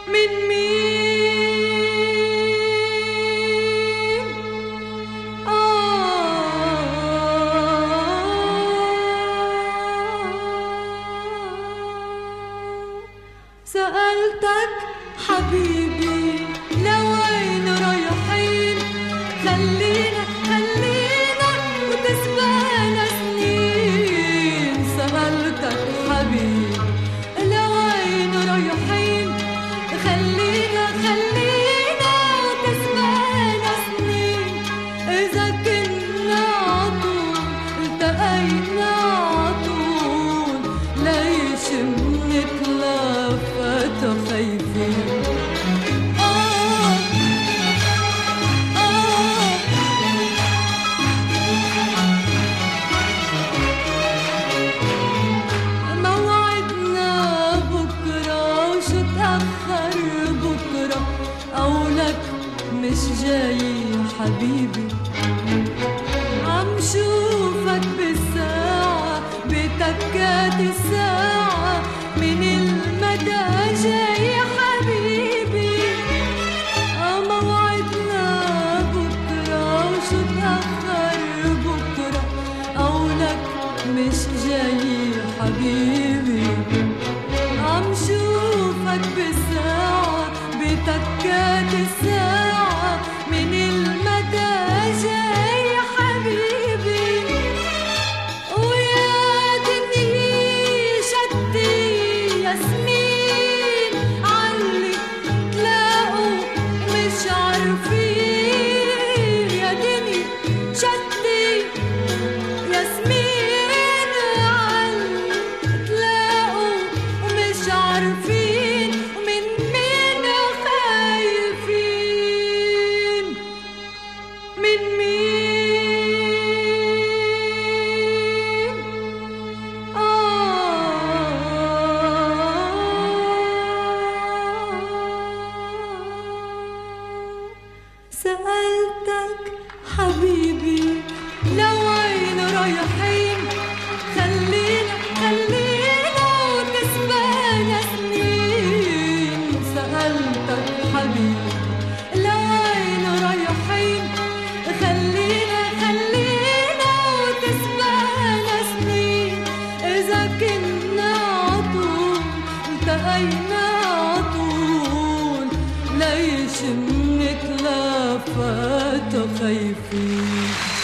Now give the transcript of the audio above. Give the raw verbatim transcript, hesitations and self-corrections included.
من مين؟ آه سألتك حبيبي لوين رايحين؟ خلينا خلينا وتسبقنا سنين. سألتك حبيبي لوين رايحين؟ خلينا خلينا وتسبقنا سنين. إذا كنا عطول التقينا عطول، ليش منتلفت خايفين؟ آه آه موعدنا بكرة، وشو تأخر بكرة؟ قولك مش جاي حبيبي. عم شوفك بالساعة بتكات الساعة، من المدى جاي حبيبي. موعدنا بكرة، وشو تأخر بكرة؟ قولك مش جاي حبيبي. عم شوفك بالساعة بتكات الساعة، من المدى جاي حبيبي. ويا دنيا شتي ياسمين علي تلاقوا مش عارفين. يا دنيا شتي ياسمين علي تلاقوا مش عارفين. ومن مين خايفين؟ من مين؟ آه سألتك حبيبي لوين رايحين؟ خلينا خلينا وتسبقنا سنين. سألتك حبيبي لوين رايحين؟ خلينا خلينا وتسبقنا سنين. إذا كنا عطول التقينا عطول، ليش منتلفت خايفين؟